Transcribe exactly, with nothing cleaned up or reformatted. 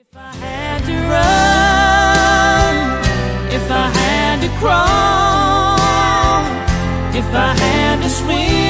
If I had to run, if I had to crawl, if I had to swim